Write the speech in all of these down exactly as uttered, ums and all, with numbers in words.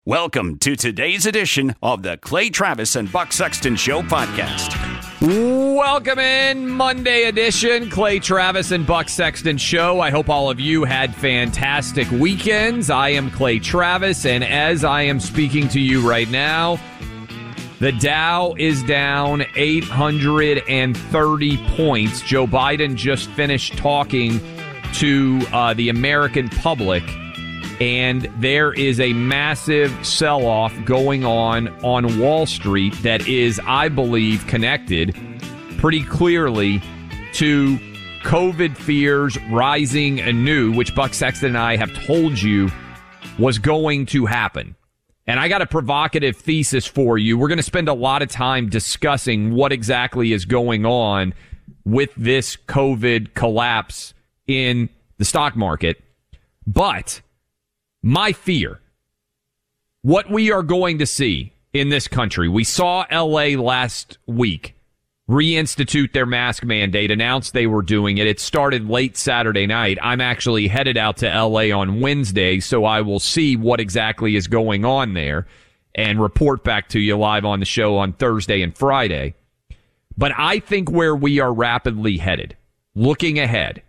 Welcome to today's edition of the Clay Travis and Buck Sexton Show podcast. Welcome in, Monday edition, Clay Travis and Buck Sexton Show. I hope all of you had fantastic weekends. I am Clay Travis, and as I am speaking to you right now, the Dow is down eight hundred thirty points. Joe Biden just finished talking to uh, the American public, and there is a massive sell-off going on on Wall Street that is, I believe, connected pretty clearly to COVID fears rising anew, which Buck Sexton and I have told you was going to happen. And I got a provocative thesis for you. We're going to spend a lot of time discussing what exactly is going on with this COVID collapse in the stock market. But my fear, what we are going to see in this country, we saw L A last week reinstitute their mask mandate, announced they were doing it. It started late Saturday night. I'm actually headed out to L A on Wednesday, so I will see what exactly is going on there and report back to you live on the show on Thursday and Friday. But I think where we are rapidly headed, looking ahead,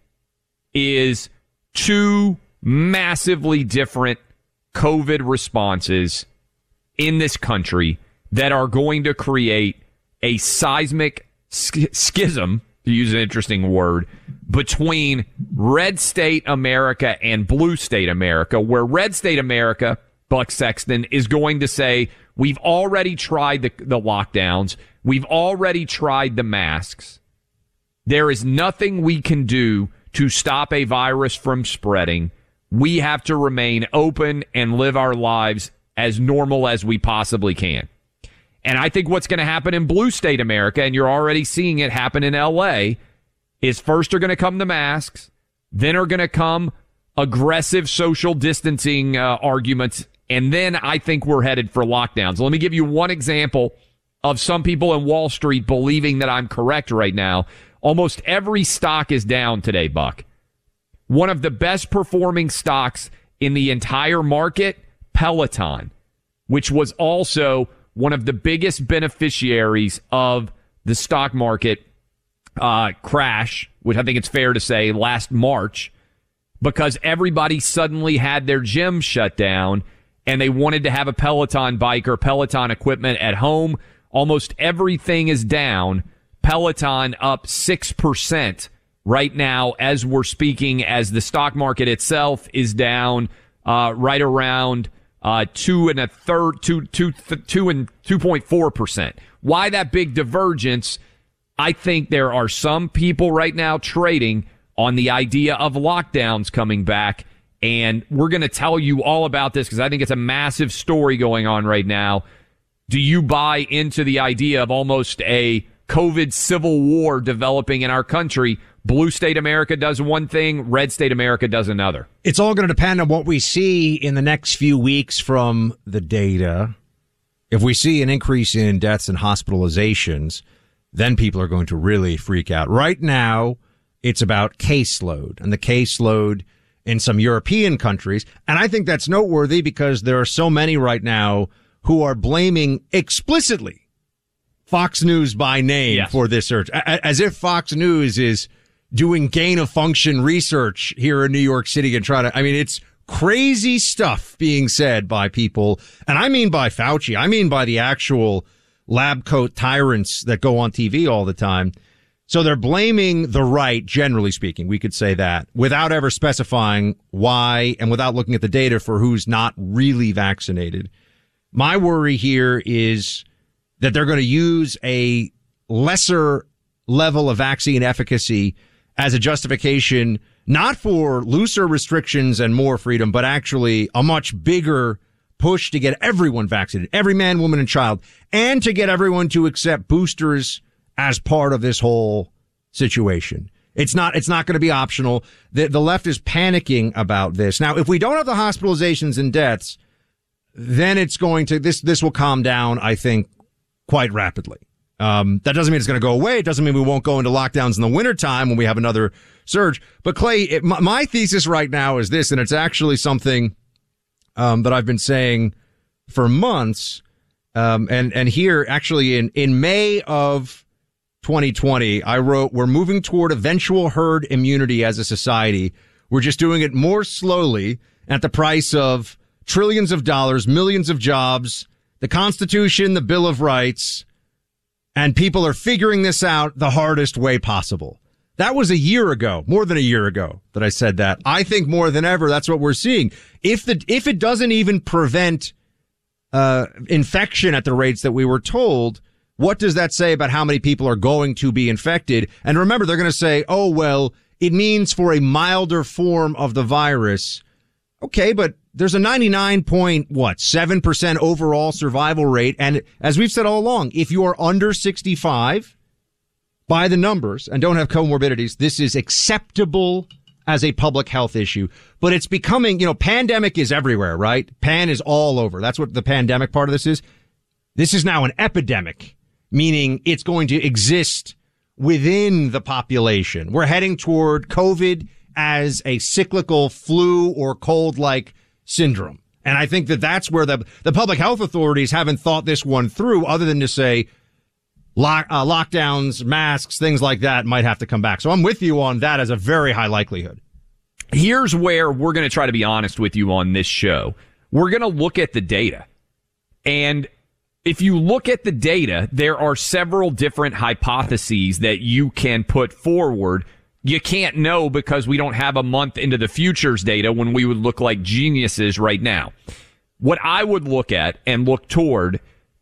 is two massively different COVID responses in this country that are going to create a seismic sch- schism, to use an interesting word, between red state America and blue state America, where red state America, Buck Sexton, is going to say, we've already tried the, the lockdowns. We've already tried the masks. There is nothing we can do to stop a virus from spreading. We have to remain open and live our lives as normal as we possibly can. And I think what's going to happen in blue state America, and you're already seeing it happen in L A, is first are going to come the masks, then are going to come aggressive social distancing uh, arguments, and then I think we're headed for lockdowns. Let me give you one example of some people in Wall Street believing that I'm correct right now. Almost every stock is down today, Buck. One of the best performing stocks in the entire market, Peloton, which was also one of the biggest beneficiaries of the stock market uh, crash, which I think it's fair to say last March, because everybody suddenly had their gym shut down and they wanted to have a Peloton bike or Peloton equipment at home. Almost everything is down. Peloton up six percent right now as we're speaking, as the stock market itself is down uh, right around uh, two and a third, two, two, th- two and two point four percent. Why that big divergence? I think there are some people right now trading on the idea of lockdowns coming back, and we're going to tell you all about this because I think it's a massive story going on right now. Do you buy into the idea of almost a COVID civil war developing in our country? Blue state America does one thing, red state America does another. It's all going to depend on what we see in the next few weeks from the data. If we see an increase in deaths and hospitalizations, then people are going to really freak out. Right now, it's about caseload, and the caseload in some European countries. And I think that's noteworthy because there are so many right now who are blaming explicitly Fox News by name yes. for this surge, as if Fox News is doing gain of function research here in New York City and trying to, I mean, it's crazy stuff being said by people. And I mean by Fauci. I mean by the actual lab coat tyrants that go on T V all the time. So they're blaming the right, generally speaking, we could say that, without ever specifying why and without looking at the data for who's not really vaccinated. My worry here is that they're going to use a lesser level of vaccine efficacy as a justification, not for looser restrictions and more freedom, but actually a much bigger push to get everyone vaccinated, every man, woman, and child, and to get everyone to accept boosters as part of this whole situation. It's not, it's not going to be optional. The, the left is panicking about this. Now, if we don't have the hospitalizations and deaths, then it's going to, this, this will calm down, I think, quite rapidly. Um, that doesn't mean it's going to go away. It doesn't mean we won't go into lockdowns in the wintertime when we have another surge. But Clay, it, my, my thesis right now is this, and it's actually something, um, that I've been saying for months. Um, and, and here, actually, in, in May of twenty twenty, I wrote, we're moving toward eventual herd immunity as a society. We're just doing it more slowly at the price of trillions of dollars, millions of jobs, the Constitution, the Bill of Rights, and people are figuring this out the hardest way possible. That was a year ago, more than a year ago that I said that. I think more than ever, that's what we're seeing. If the, if it doesn't even prevent, uh, infection at the rates that we were told, what does that say about how many people are going to be infected? And remember, they're going to say, oh, well, it means for a milder form of the virus. Okay, but there's a ninety-nine point what seven percent overall survival rate. And as we've said all along, if you are under sixty-five, by the numbers, and don't have comorbidities, this is acceptable as a public health issue. But it's becoming, you know, pandemic is everywhere, right? Pan is all over. That's what the pandemic part of this is. This is now an epidemic, meaning it's going to exist within the population. We're heading toward COVID as a cyclical flu or cold-like syndrome. And I think that that's where the, the public health authorities haven't thought this one through, other than to say, Lock, uh, lockdowns, masks, things like that might have to come back. So I'm with you on that as a very high likelihood. Here's where we're going to try to be honest with you on this show. We're going to look at the data. And if you look at the data, there are several different hypotheses that you can put forward. You can't know because we don't have a month into the futures data when we would look like geniuses right now. What I would look at and look toward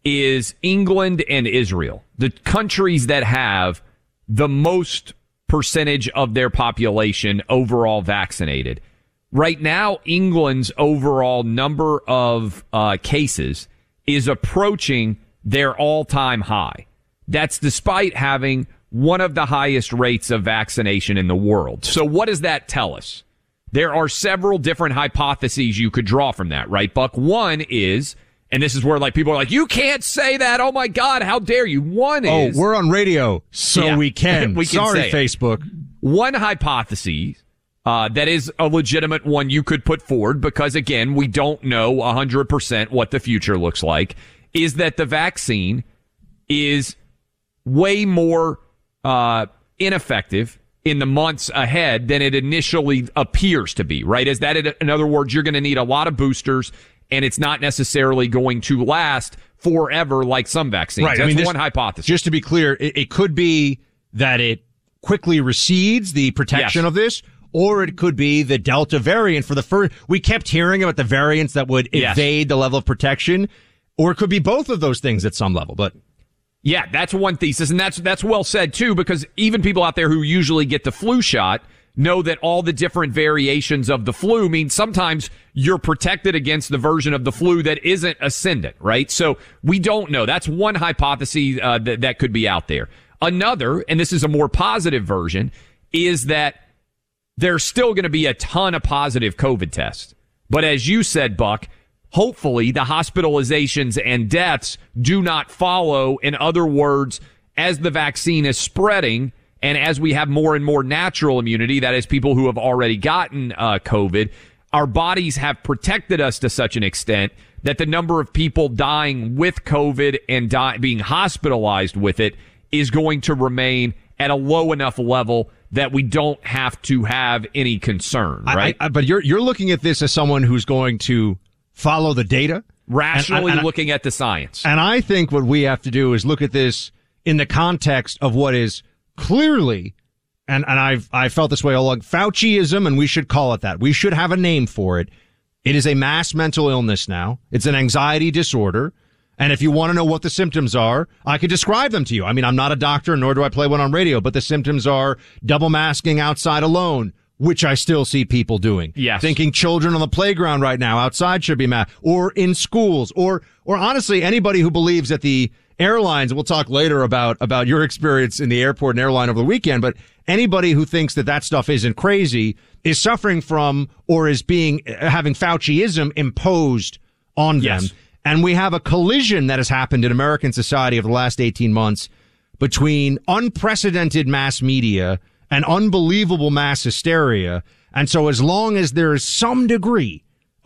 is England and Israel, the countries that have the most percentage of their population overall vaccinated. Right now, England's overall number of uh, cases is approaching their all-time high. That's despite having one of the highest rates of vaccination in the world. So what does that tell us? There are several different hypotheses you could draw from that, right, Buck? One is, and this is where like people are like, you can't say that. Oh my God, how dare you? One is, oh, we're on radio, so yeah, we can. we can Sorry, Facebook. One hypothesis uh, that is a legitimate one you could put forward, because again, we don't know one hundred percent what the future looks like, is that the vaccine is way more uh, ineffective in the months ahead than it initially appears to be, right? Is that, in other words, you're going to need a lot of boosters, and it's not necessarily going to last forever like some vaccines. Right. That's I mean, this, one hypothesis. Just to be clear, it, it could be that it quickly recedes the protection yes. of this, or it could be the Delta variant for the first. We kept hearing about the variants that would yes. evade the level of protection, or it could be both of those things at some level. But yeah, that's one thesis, and that's that's well said too, because even people out there who usually get the flu shot know that all the different variations of the flu mean sometimes you're protected against the version of the flu that isn't ascendant, right? So we don't know. That's one hypothesis uh, that, that could be out there. Another, and this is a more positive version, is that there's still going to be a ton of positive COVID tests. But as you said, Buck, hopefully the hospitalizations and deaths do not follow. In other words, as the vaccine is spreading, and as we have more and more natural immunity, that is people who have already gotten uh, COVID, our bodies have protected us to such an extent that the number of people dying with COVID and die, being hospitalized with it is going to remain at a low enough level that we don't have to have any concern, right? I, I, but you're you're looking at this as someone who's going to follow the data, rationally and, and, looking at the science. And I think what we have to do is look at this in the context of what is clearly, and, and I've I felt this way all along, Fauciism, and we should call it that. We should have a name for it. It is a mass mental illness now. It's an anxiety disorder. And if you want to know what the symptoms are, I could describe them to you. I mean, I'm not a doctor, nor do I play one on radio, but the symptoms are double masking outside alone, which I still see people doing. Yes. Thinking children on the playground right now outside should be masked, or in schools, or or honestly, anybody who believes that the airlines, we'll talk later about, about your experience in the airport and airline over the weekend, but anybody who thinks that that stuff isn't crazy is suffering from or is being, having Fauciism imposed on them. Yes. And we have a collision that has happened in American society over the last eighteen months between unprecedented mass media and unbelievable mass hysteria. And so as long as there is some degree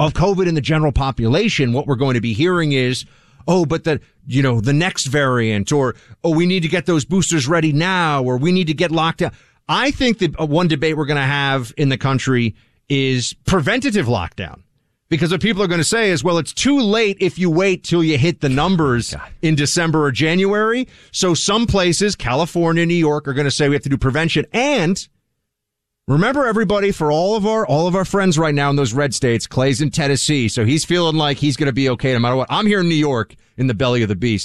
of COVID in the general population, what we're going to be hearing is, oh, but the, you know, the next variant, or, oh, we need to get those boosters ready now, or we need to get locked down. I think that one debate we're going to have in the country is preventative lockdown. Because what people are going to say is, well, it's too late if you wait till you hit the numbers in December or January. So some places, California, New York, are going to say we have to do prevention. And remember, everybody, for all of our all of our friends right now in those red states, Clay's in Tennessee, so he's feeling like he's going to be okay no matter what. I'm here in New York in the belly of the beast.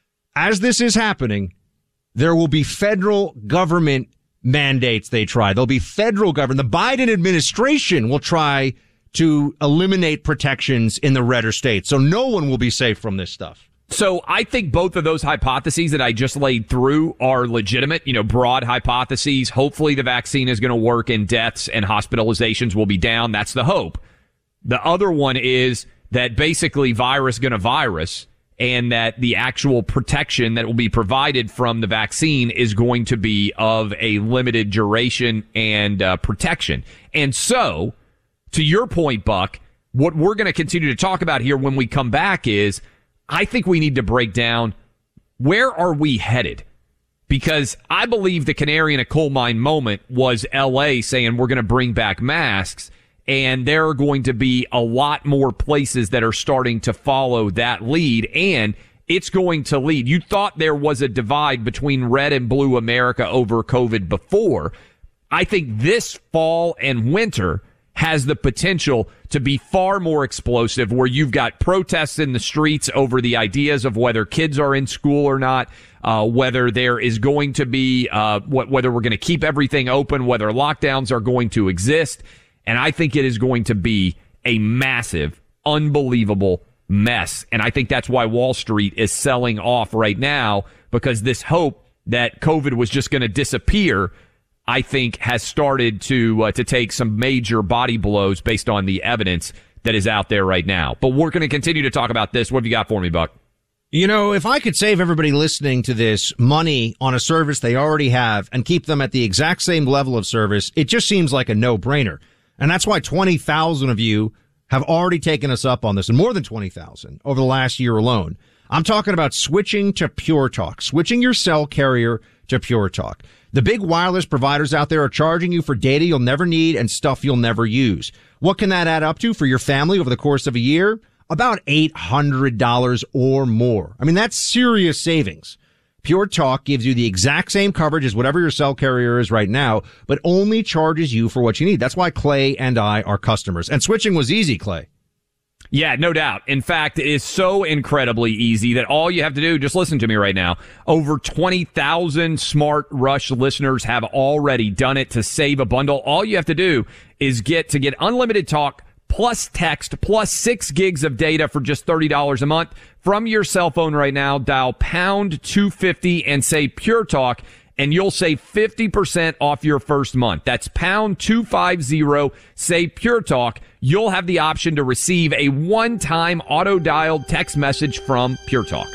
As this is happening, there will be federal government mandates they try. There'll be federal government. The Biden administration will try to eliminate protections in the redder states. So no one will be safe from this stuff. So I think both of those hypotheses that I just laid through are legitimate, you know, broad hypotheses. Hopefully the vaccine is going to work and deaths and hospitalizations will be down. That's the hope. The other one is that basically virus going to virus, and that the actual protection that will be provided from the vaccine is going to be of a limited duration and uh, protection. And so, to your point, Buck, what we're going to continue to talk about here when we come back is, I think we need to break down, where are we headed? Because I believe the canary in a coal mine moment was L A saying we're going to bring back masks, and there are going to be a lot more places that are starting to follow that lead, and it's going to lead. You thought there was a divide between red and blue America over COVID before. I think this fall and winter has the potential to be far more explosive, where you've got protests in the streets over the ideas of whether kids are in school or not, uh, whether there is going to be, uh, wh- whether we're going to keep everything open, whether lockdowns are going to exist. And I think it is going to be a massive, unbelievable mess. And I think that's why Wall Street is selling off right now, because this hope that COVID was just going to disappear, I think, has started to uh, to take some major body blows based on the evidence that is out there right now. But we're going to continue to talk about this. What have you got for me, Buck? You know, if I could save everybody listening to this money on a service they already have and keep them at the exact same level of service, it just seems like a no-brainer. And that's why twenty thousand of you have already taken us up on this, and more than twenty thousand over the last year alone. I'm talking about switching to Pure Talk, switching your cell carrier to Pure Talk. The big wireless providers out there are charging you for data you'll never need and stuff you'll never use. What can that add up to for your family over the course of a year? About eight hundred dollars or more. I mean, that's serious savings. Pure Talk gives you the exact same coverage as whatever your cell carrier is right now, but only charges you for what you need. That's why Clay and I are customers. And switching was easy, Clay. Yeah, no doubt. In fact, it is so incredibly easy that all you have to do, just listen to me right now. Over twenty thousand Smart Rush listeners have already done it to save a bundle. All you have to do is get to get unlimited talk plus text plus six gigs of data for just thirty dollars a month from your cell phone right now. Dial pound two fifty and say Pure Talk, and you'll save fifty percent off your first month. That's pound two fifty, say Pure Talk. You'll have the option to receive a one-time auto-dialed text message from Pure Talk.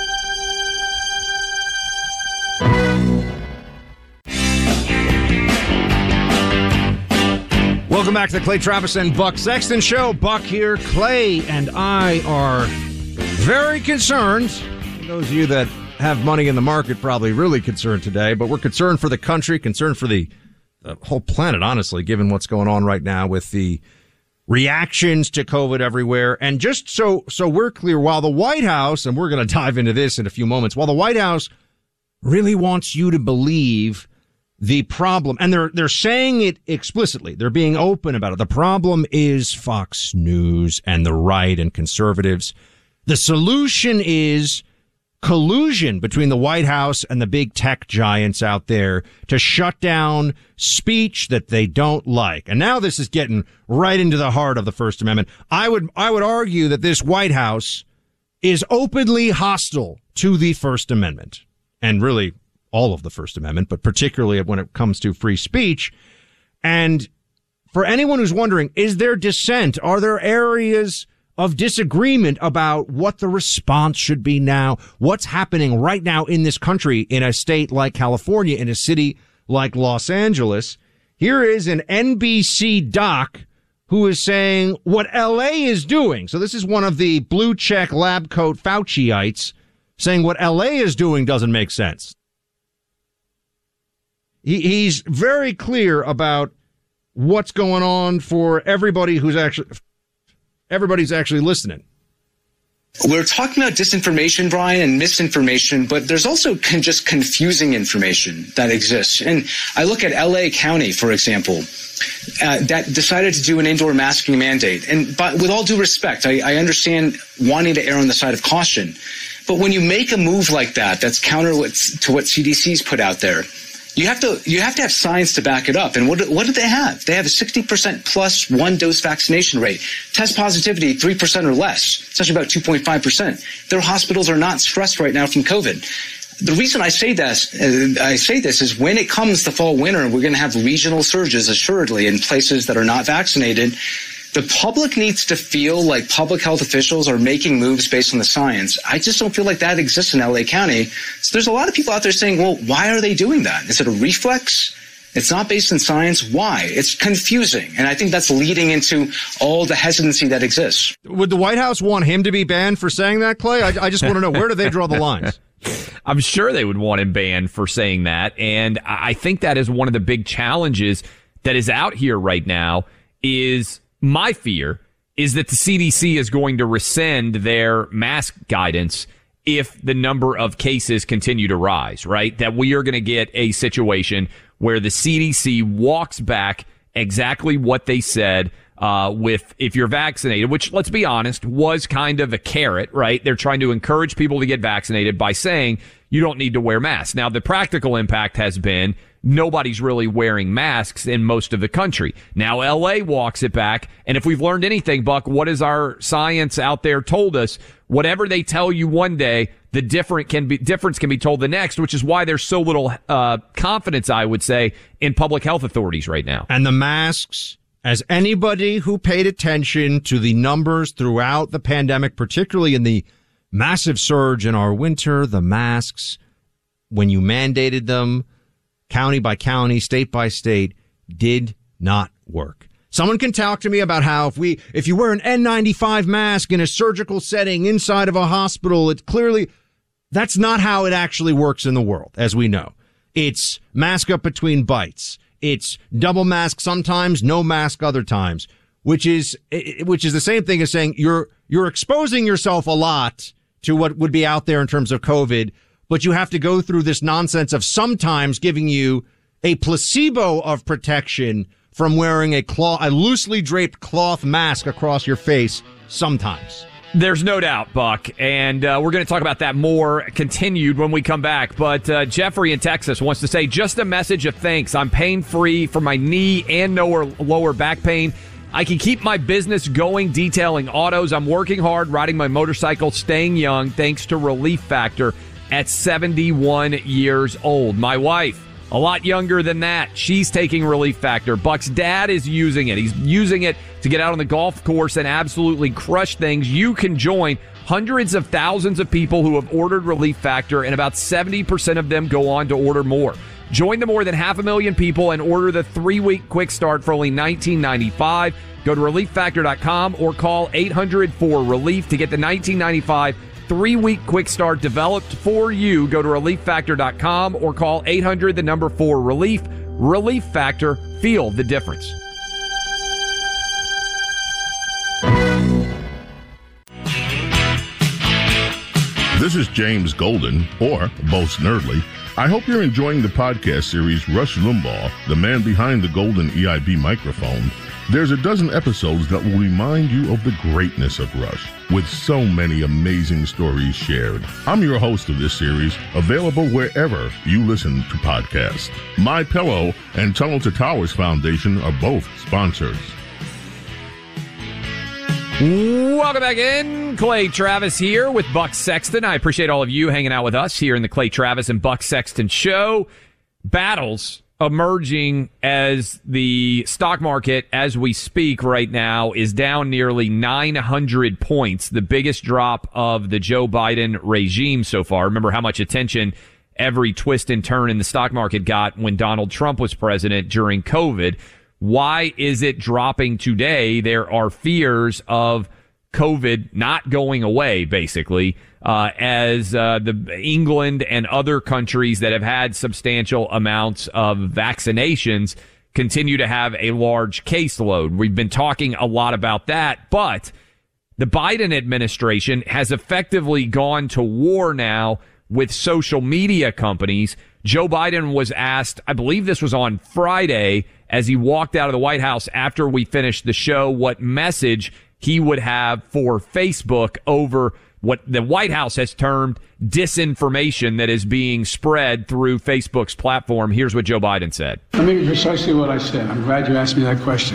Welcome back to the Clay Travis and Buck Sexton Show. Buck here. Clay and I are very concerned. Those of you that have money in the market probably really concerned today, but we're concerned for the country, concerned for the, the whole planet, honestly, given what's going on right now with the reactions to COVID everywhere. And just so so we're clear, while the White House, and we're going to dive into this in a few moments, while the White House really wants you to believe the problem, and they're they're saying it explicitly, they're being open about it, the problem is Fox News and the right and conservatives. The solution is collusion between the White House and the big tech giants out there to shut down speech that they don't like. And now this is getting right into the heart of the First Amendment. I would I would argue that this White House is openly hostile to the First Amendment, and really all of the First Amendment, but particularly when it comes to free speech. And for anyone who's wondering, is there dissent? Are there areas of disagreement about what the response should be now? What's happening right now in this country, in a state like California, in a city like Los Angeles? Here is an N B C doc who is saying what L A is doing. So this is one of the blue check lab coat Fauciites saying what L A is doing doesn't make sense. He, he's very clear about what's going on for everybody who's actually, everybody's actually listening. We're talking about disinformation, Brian, and misinformation, but there's also con- just confusing information that exists. And I look at L A County, for example, uh, that decided to do an indoor masking mandate. And but with all due respect, I, I understand wanting to err on the side of caution. But when you make a move like that, that's counter to what C D C's put out there, You have to you have to have science to back it up. And what what do they have? They have a sixty percent plus one dose vaccination rate. Test positivity three percent or less. It's actually about two point five percent. Their hospitals are not stressed right now from COVID. The reason I say this, uh, I say this is when it comes the fall winter, we're going to have regional surges assuredly in places that are not vaccinated. The public needs to feel like public health officials are making moves based on the science. I just don't feel like that exists in L A County. So there's a lot of people out there saying, well, why are they doing that? Is it a reflex? It's not based in science. Why? It's confusing. And I think that's leading into all the hesitancy that exists. Would the White House want him to be banned for saying that, Clay? I, I just want to know, where do they draw the lines? I'm sure they would want him banned for saying that. And I think that is one of the big challenges that is out here right now is my fear is that the C D C is going to rescind their mask guidance if the number of cases continue to rise, right? That we are going to get a situation where the C D C walks back exactly what they said uh, with if you're vaccinated, which, let's be honest, was kind of a carrot, right? They're trying to encourage people to get vaccinated by saying you don't need to wear masks. Now, the practical impact has been nobody's really wearing masks in most of the country. Now L A walks it back. And if we've learned anything, Buck, what has our science out there told us? Whatever they tell you one day, the different can be difference can be told the next, which is why there's so little uh, confidence, I would say, in public health authorities right now. And the masks, as anybody who paid attention to the numbers throughout the pandemic, particularly in the massive surge in our winter, the masks, when you mandated them, county by county, state by state, did not work. Someone can talk to me about how if we, if you wear an N ninety-five mask in a surgical setting inside of a hospital, it clearly, that's not how it actually works in the world, as we know. It's mask up between bites. It's double mask sometimes, no mask other times, which is, which is the same thing as saying you're, you're exposing yourself a lot to what would be out there in terms of COVID, but you have to go through this nonsense of sometimes giving you a placebo of protection from wearing a cloth, a loosely draped cloth mask across your face sometimes. There's no doubt, Buck, and uh, we're going to talk about that more continued when we come back. But uh, Jeffrey in Texas wants to say, just a message of thanks. I'm pain-free for my knee and lower, lower back pain. I can keep my business going detailing autos. I'm working hard, riding my motorcycle, staying young, thanks to Relief Factor. At seventy-one years old. My wife, a lot younger than that. She's taking Relief Factor. Buck's dad is using it. He's using it to get out on the golf course and absolutely crush things. You can join hundreds of thousands of people who have ordered Relief Factor, and about seventy percent of them go on to order more. Join the more than half a million people and order the three-week quick start for only nineteen ninety-five dollars. Go to relief factor dot com or call eight hundred four relief to get the nineteen ninety-five dollars three-week quick start developed for you. Go to relief factor dot com or call eight hundred, the number four, relief. Relief Factor. Feel the difference. This is James Golden, or Most Nerdly. I hope you're enjoying the podcast series Rush Limbaugh, the man behind the golden E I B microphone. There's a dozen episodes that will remind you of the greatness of Rush, with so many amazing stories shared. I'm your host of this series, available wherever you listen to podcasts. My Pillow and Tunnel to Towers Foundation are both sponsors. Welcome back in. Clay Travis here with Buck Sexton. I appreciate all of you hanging out with us here in the Clay Travis and Buck Sexton show. Battles emerging as the stock market, as we speak right now, is down nearly nine hundred points, the biggest drop of the Joe Biden regime so far. Remember how much attention every twist and turn in the stock market got when Donald Trump was president during COVID. Why is it dropping today? There are fears of COVID not going away, basically, uh, as uh, the England and other countries that have had substantial amounts of vaccinations continue to have a large caseload. We've been talking a lot about that, but the Biden administration has effectively gone to war now with social media companies. Joe Biden was asked, I believe this was on Friday, as he walked out of the White House after we finished the show, what message he would have for Facebook over what the White House has termed disinformation that is being spread through Facebook's platform. Here's what Joe Biden said. Let me precisely what I said. I'm glad you asked me that question.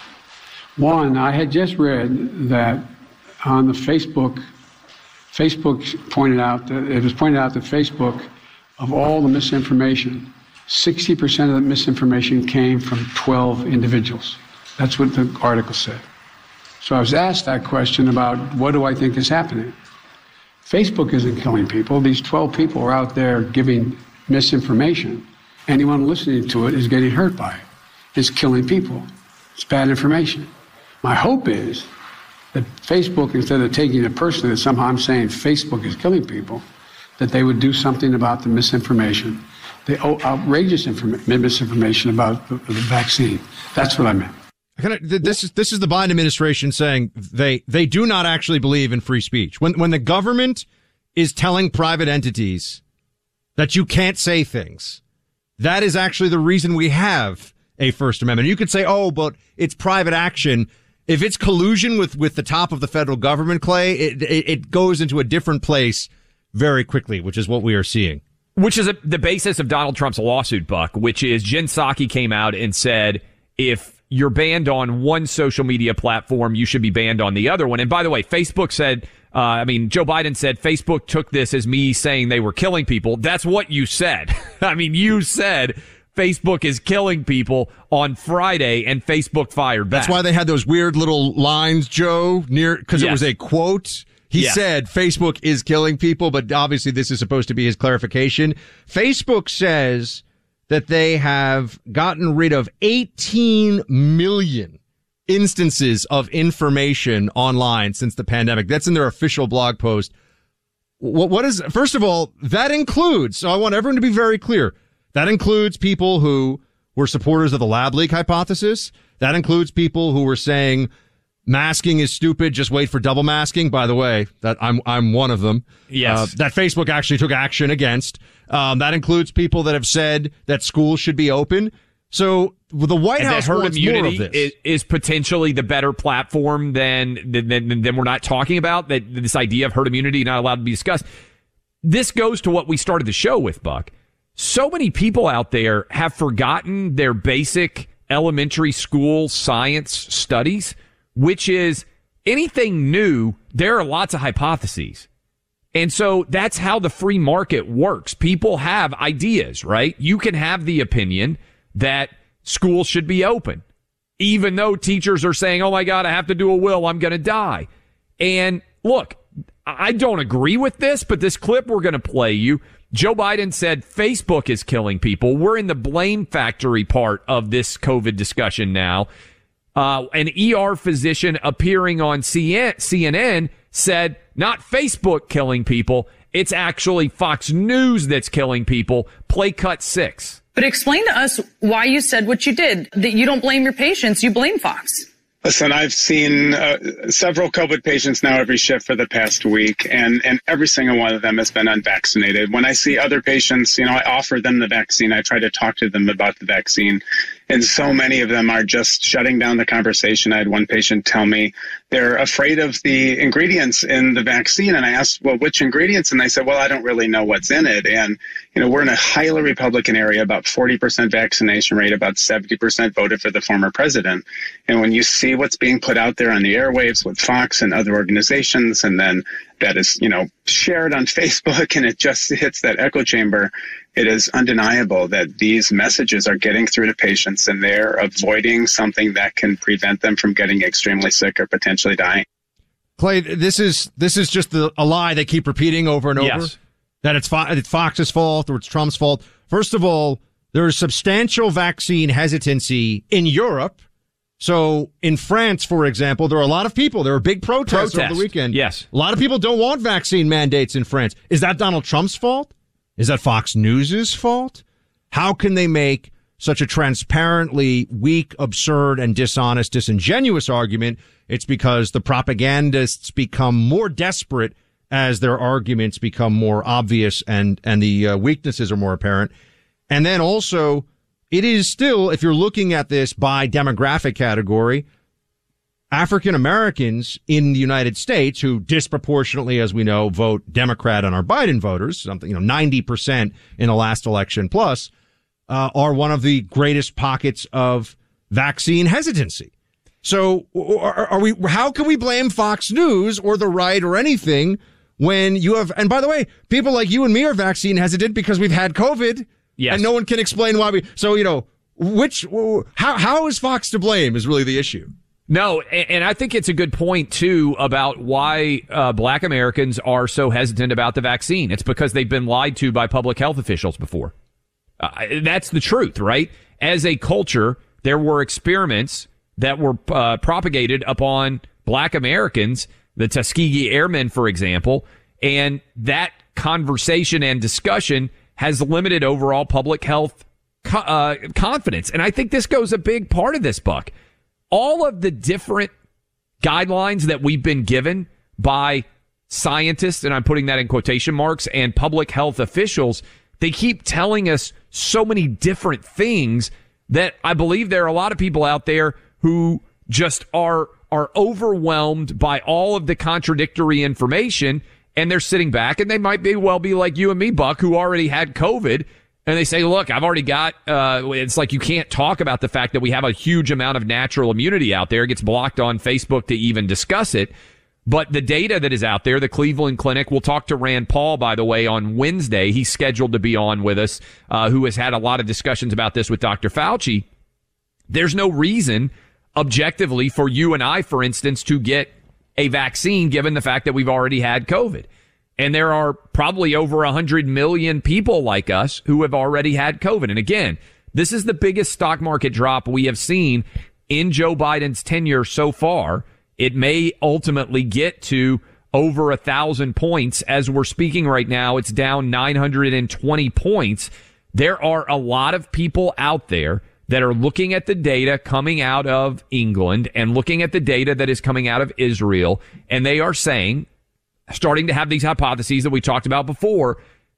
One, I had just read that on the Facebook, Facebook pointed out that it was pointed out that Facebook, of all the misinformation, sixty percent of the misinformation came from twelve individuals. That's what the article said. So I was asked that question about what do I think is happening. Facebook isn't killing people. These twelve people are out there giving misinformation. Anyone listening to it is getting hurt by it. It's killing people. It's bad information. My hope is that Facebook, instead of taking it personally that somehow I'm saying Facebook is killing people, that they would do something about the misinformation, the outrageous informa- misinformation about the, the vaccine. That's what I meant. This is this is the Biden administration saying they they do not actually believe in free speech. When when the government is telling private entities that you can't say things, that is actually the reason we have a First Amendment. You could say, oh, but it's private action. If it's collusion with with the top of the federal government, Clay, it it, it goes into a different place very quickly, which is what we are seeing. Which is a, the basis of Donald Trump's lawsuit, Buck, which is Jen Psaki came out and said if you're banned on one social media platform, you should be banned on the other one. And by the way, Facebook said, uh, I mean, Joe Biden said Facebook took this as me saying they were killing people. That's what you said. I mean, you said Facebook is killing people on Friday, and Facebook fired back. That's why they had those weird little lines, Joe, near, because yes. It was a quote. He yes. said Facebook is killing people, but obviously this is supposed to be his clarification. Facebook says that they have gotten rid of eighteen million instances of information online since the pandemic. That's in their official blog post. What, what is, first of all, that includes, so I want everyone to be very clear, that includes people who were supporters of the lab leak hypothesis. That includes people who were saying masking is stupid, just wait for double masking. By the way, that I'm I'm one of them. Yes. Uh, that Facebook actually took action against. Um, that includes people that have said that schools should be open. So the White and House herd wants immunity more of this. Is, is potentially the better platform than, than, than, than we're not talking about, that this idea of herd immunity not allowed to be discussed. This goes to what we started the show with, Buck. So many people out there have forgotten their basic elementary school science studies, which is anything new, there are lots of hypotheses. And so that's how the free market works. People have ideas, right? You can have the opinion that schools should be open, even though teachers are saying, oh my God, I have to do a will, I'm going to die. And look, I don't agree with this, but this clip we're going to play you, Joe Biden said Facebook is killing people. We're in the blame factory part of this COVID discussion now. Uh, an E R physician appearing on C N N said, not Facebook killing people, it's actually Fox News that's killing people. Play cut six. But explain to us why you said what you did, that you don't blame your patients, you blame Fox. Listen, I've seen uh, several COVID patients now every shift for the past week, and, and every single one of them has been unvaccinated. When I see other patients, you know, I offer them the vaccine. I try to talk to them about the vaccine. And so many of them are just shutting down the conversation. I had one patient tell me they're afraid of the ingredients in the vaccine. And I asked, well, which ingredients? And they said, well, I don't really know what's in it. And, you know, we're in a highly Republican area, about forty percent vaccination rate, about seventy percent voted for the former president. And when you see what's being put out there on the airwaves with Fox and other organizations, and then that is, you know, shared on Facebook, and it just hits that echo chamber, it is undeniable that these messages are getting through to patients, and they're avoiding something that can prevent them from getting extremely sick or potentially dying. Clay, this is this is just the, a lie they keep repeating over and over. Yes. That it's, Fo- it's Fox's fault or it's Trump's fault. First of all, There is substantial vaccine hesitancy in Europe. So in France, for example, there are a lot of people. There were big protests Protest. over the weekend. Yes. A lot of people don't want vaccine mandates in France. Is that Donald Trump's fault? Is that Fox News's fault? How can they make such a transparently weak, absurd, and dishonest, disingenuous argument? It's because the propagandists become more desperate as their arguments become more obvious and, and the uh, weaknesses are more apparent. And then also, it is still, if you're looking at this by demographic category, African Americans in the United States, who disproportionately, as we know, vote Democrat and are Biden voters, something, you know, ninety percent in the last election plus, uh, are one of the greatest pockets of vaccine hesitancy. So are, are we, how can we blame Fox News or the right or anything when you have, and by the way, people like you and me are vaccine hesitant because we've had COVID. Yes. And no one can explain why we, so, you know, which, how, how is Fox to blame is really the issue. No, and I think it's a good point, too, about why uh, black Americans are so hesitant about the vaccine. It's because they've been lied to by public health officials before. Uh, that's the truth, right? As a culture, there were experiments that were uh, propagated upon black Americans, the Tuskegee Airmen, for example, and that conversation and discussion has limited overall public health co- uh, confidence. And I think this goes a big part of this, Buck. All of the different guidelines that we've been given by scientists, and I'm putting that in quotation marks, and public health officials, they keep telling us so many different things that I believe there are a lot of people out there who just are are overwhelmed by all of the contradictory information, and they're sitting back, and they might be well be like you and me, Buck, who already had COVID. And they say, look, I've already got, uh, it's like you can't talk about the fact that we have a huge amount of natural immunity out there. It gets blocked on Facebook to even discuss it. But the data that is out there, the Cleveland Clinic, we'll talk to Rand Paul, by the way, on Wednesday. He's scheduled to be on with us, uh, who has had a lot of discussions about this with Doctor Fauci. There's no reason, objectively, for you and I, for instance, to get a vaccine, given the fact that we've already had COVID. And there are probably over one hundred million people like us who have already had COVID. And again, this is the biggest stock market drop we have seen in Joe Biden's tenure so far. It may ultimately get to over a thousand points. As we're speaking right now, it's down nine hundred twenty points. There are a lot of people out there that are looking at the data coming out of England and looking at the data that is coming out of Israel, and they are saying, starting to have these hypotheses that we talked about before,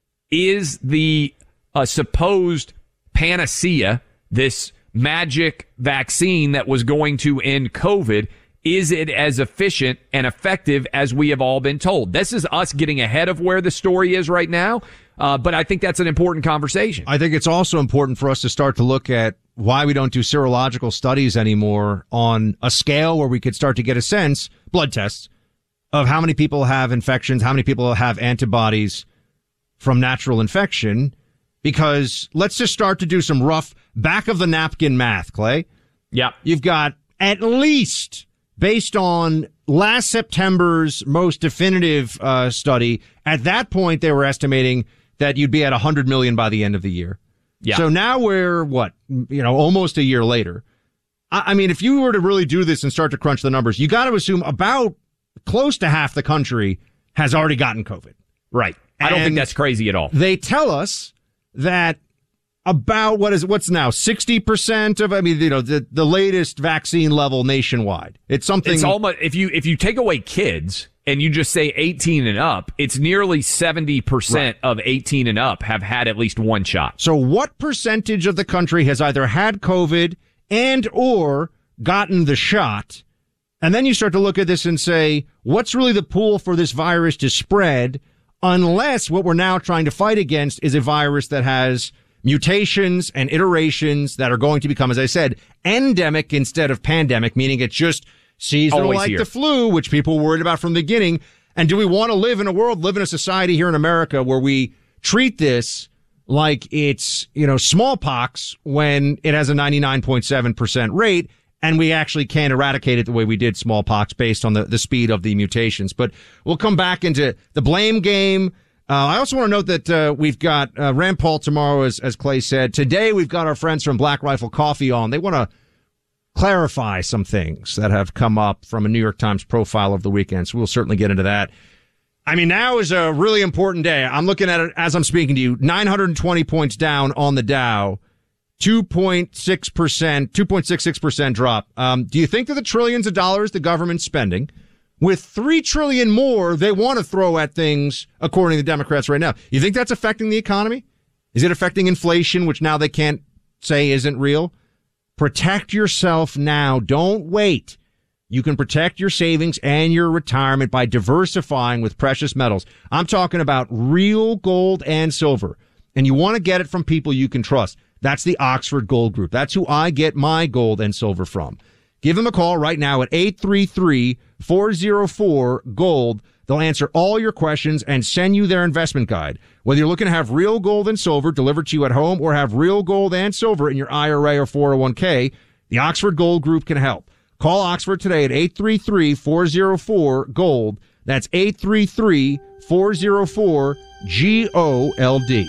is the uh, supposed panacea, this magic vaccine that was going to end COVID, is it as efficient and effective as we have all been told? This is us getting ahead of where the story is right now, uh, but I think that's an important conversation. I think it's also important for us to start to look at why we don't do serological studies anymore on a scale where we could start to get a sense, blood tests, of how many people have infections, how many people have antibodies from natural infection, because let's just start to do some rough back of the napkin math, Clay. Yeah. You've got at least, based on last September's most definitive uh, study, at that point they were estimating that you'd be at one hundred million by the end of the year. Yeah. So now we're, what, you know, almost a year later. I, I mean, if you were to really do this and start to crunch the numbers, you got to assume about close to half the country has already gotten COVID. Right. I don't and think that's crazy at all. They tell us that about what is what's now sixty percent of, I mean, you know, the, the latest vaccine level nationwide. It's something. It's almost, if you, if you take away kids and you just say eighteen and up, it's nearly seventy percent right. of eighteen and up have had at least one shot. So what percentage of the country has either had COVID and or gotten the shot? And then you start to look at this and say, what's really the pool for this virus to spread, unless what we're now trying to fight against is a virus that has mutations and iterations that are going to become, as I said, endemic instead of pandemic, meaning it's just seasonal Always like here. the flu, which people were worried about from the beginning. And do we want to live in a world, live in a society here in America where we treat this like it's, you know, smallpox when it has a ninety-nine point seven percent rate? And we actually can't eradicate it the way we did smallpox based on the, the speed of the mutations. But we'll come back into the blame game, Uh, I also want to note that uh, we've got uh, Rand Paul tomorrow, as, as Clay said. Today, we've got our friends from Black Rifle Coffee on. They want to clarify some things that have come up from a New York Times profile of the weekend. So we'll certainly get into that. I mean, now is a really important day. I'm looking at it as I'm speaking to you. nine hundred twenty points down on the Dow. two point six percent, two point six six percent drop. Um, do you think that the trillions of dollars the government's spending, with three trillion more they want to throw at things, according to the Democrats right now, you think that's affecting the economy? Is it affecting inflation, which now they can't say isn't real? Protect yourself now. Don't wait. You can protect your savings and your retirement by diversifying with precious metals. I'm talking about real gold and silver. And you want to get it from people you can trust. That's the Oxford Gold Group. That's who I get my gold and silver from. Give them a call right now at eight three three, four oh four, GOLD. They'll answer all your questions and send you their investment guide. Whether you're looking to have real gold and silver delivered to you at home or have real gold and silver in your I R A or four oh one k, the Oxford Gold Group can help. Call Oxford today at eight three three, four oh four, GOLD. That's eight three three, four oh four, G O L D.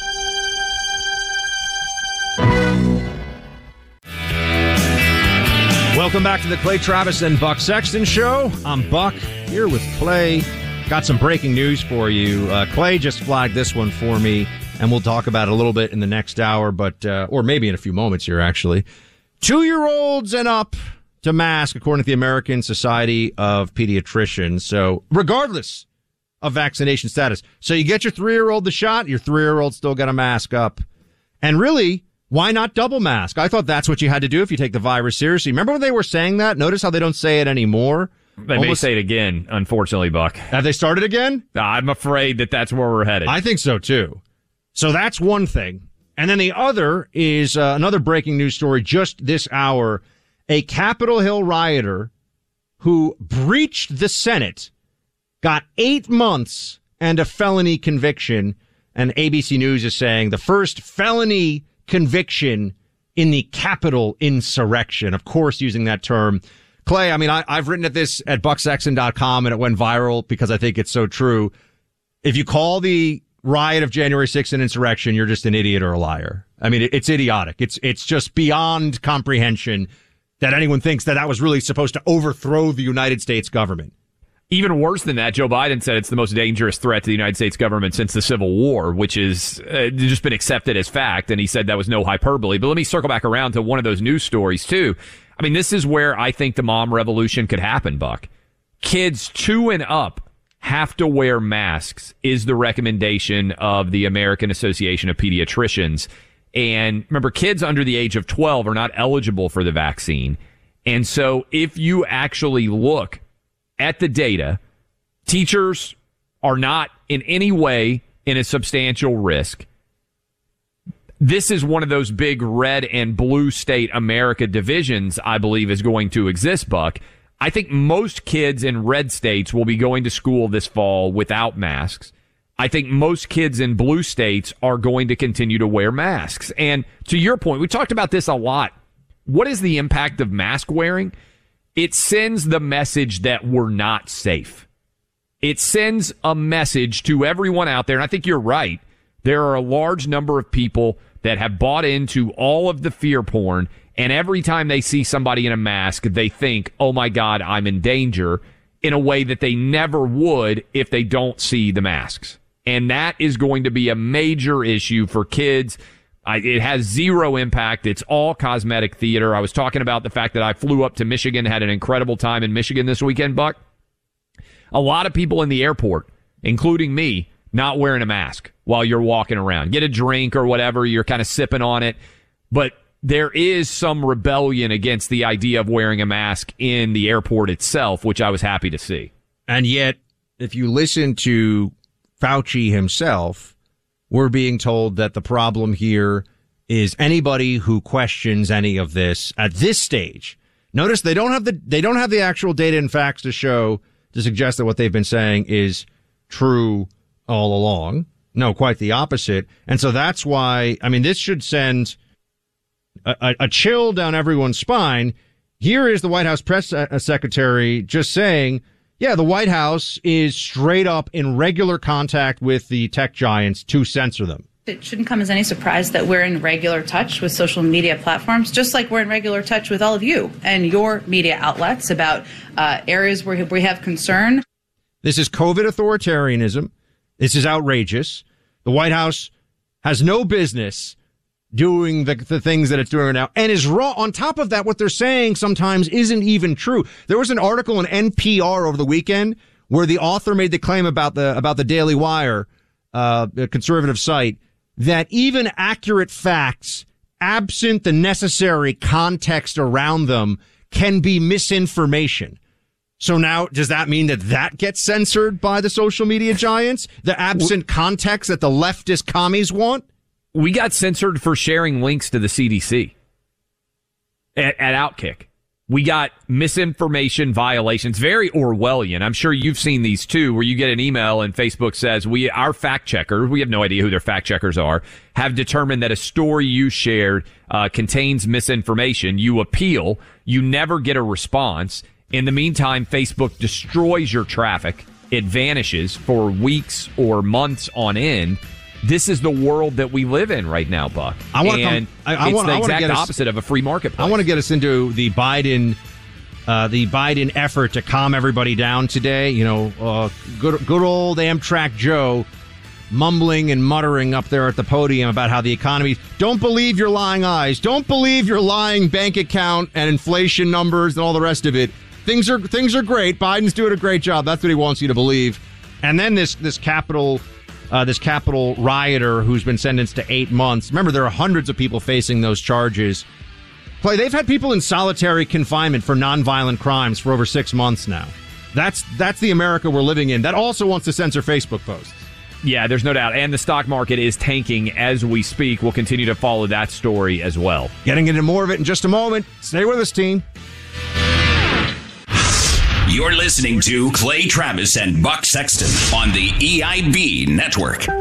Welcome back to the Clay Travis and Buck Sexton Show. I'm Buck, here with Clay. Got some breaking news for you. Uh, Clay just flagged this one for me, and we'll talk about it a little bit in the next hour, but uh, or maybe in a few moments here, actually. Two-year-olds and up to mask, according to the American Society of Pediatricians. So regardless of vaccination status. So you get your three-year-old the shot, your three-year-old still got a mask up. And really, why not double mask? I thought that's what you had to do if you take the virus seriously. Remember when they were saying that? Notice how they don't say it anymore? They Almost, may say it again, unfortunately, Buck. Have they started again? I'm afraid that that's where we're headed. I think so, too. So that's one thing. And then the other is uh, another breaking news story just this hour. A Capitol Hill rioter who breached the Senate got eight months and a felony conviction. And A B C News is saying the first felony conviction in the Capitol insurrection. Of course, using that term. Clay, I mean, I, I've written at this at buck sexton dot com and it went viral because I think it's so true. If you call the riot of January sixth an insurrection, you're just an idiot or a liar. I mean, it, it's idiotic. It's, it's just beyond comprehension that anyone thinks that that was really supposed to overthrow the United States government. Even worse than that, Joe Biden said it's the most dangerous threat to the United States government since the Civil War, which has uh, just been accepted as fact. And he said that was no hyperbole. But let me circle back around to one of those news stories, too. I mean, this is where I think the mom revolution could happen, Buck. Kids two and up have to wear masks is the recommendation of the American Association of Pediatricians. And remember, kids under the age of twelve are not eligible for the vaccine. And so if you actually look at the data, teachers are not in any way in a substantial risk. This is one of those big red and blue state America divisions, I believe, is going to exist, Buck. I think most kids in red states will be going to school this fall without masks. I think most kids in blue states are going to continue to wear masks. And to your point, we talked about this a lot. What is the impact of mask wearing? It sends the message that we're not safe. It sends a message to everyone out there. And I think you're right. There are a large number of people that have bought into all of the fear porn. And every time they see somebody in a mask, they think, oh, my God, I'm in danger, in a way that they never would if they don't see the masks. And that is going to be a major issue for kids. I, it has zero impact. It's all cosmetic theater. I was talking about the fact that I flew up to Michigan, had an incredible time in Michigan this weekend, Buck. A lot of people in the airport, including me, not wearing a mask while you're walking around. Get a drink or whatever. You're kind of sipping on it. But there is some rebellion against the idea of wearing a mask in the airport itself, which I was happy to see. And yet, if you listen to Fauci himself, we're being told that the problem here is anybody who questions any of this at this stage. Notice they don't have the they don't have the actual data and facts to show to suggest that what they've been saying is true all along. No, quite the opposite. And so that's why, I mean, this should send a, a, a chill down everyone's spine. Here is the White House press secretary just saying, Yeah, the White House is straight up in regular contact with the tech giants to censor them. It shouldn't come as any surprise that we're in regular touch with social media platforms, just like we're in regular touch with all of you and your media outlets about uh, areas where we have concern. This is COVID authoritarianism. This is outrageous. The White House has no business doing the, the things that it's doing right now, and is wrong. On top of that, what they're saying sometimes isn't even true. There was an article in N P R over the weekend where the author made the claim about the about the Daily Wire, uh, a conservative site, that even accurate facts, absent the necessary context around them, can be misinformation. So now, does that mean that that gets censored by the social media giants? The absent context that the leftist commies want? We got censored for sharing links to the C D C at, at Outkick. We got misinformation violations, very Orwellian. I'm sure you've seen these too, where you get an email and Facebook says, we, our fact checkers, we have no idea who their fact checkers are, have determined that a story you shared uh, contains misinformation. You appeal. You never get a response. In the meantime, Facebook destroys your traffic. It vanishes for weeks or months on end. This is the world that we live in right now, Buck. I want to and come, I, I it's want, the I exact get us, opposite of a free marketplace. I want to get us into the Biden, uh, the Biden effort to calm everybody down today. You know, uh, good, good old Amtrak Joe mumbling and muttering up there at the podium about how the economy. Don't believe your lying eyes. Don't believe your lying bank account and inflation numbers and all the rest of it. Things are things are great. Biden's doing a great job. That's what he wants you to believe. And then this this Capitol. Uh, this Capitol rioter who's been sentenced to eight months. Remember, there are hundreds of people facing those charges. Clay, they've had people in solitary confinement for nonviolent crimes for over six months now. That's that's the America we're living in. That also wants to censor Facebook posts. Yeah, there's no doubt. And the stock market is tanking as we speak. We'll continue to follow that story as well. Getting into more of it in just a moment. Stay with us, team. You're listening to Clay Travis and Buck Sexton on the E I B Network.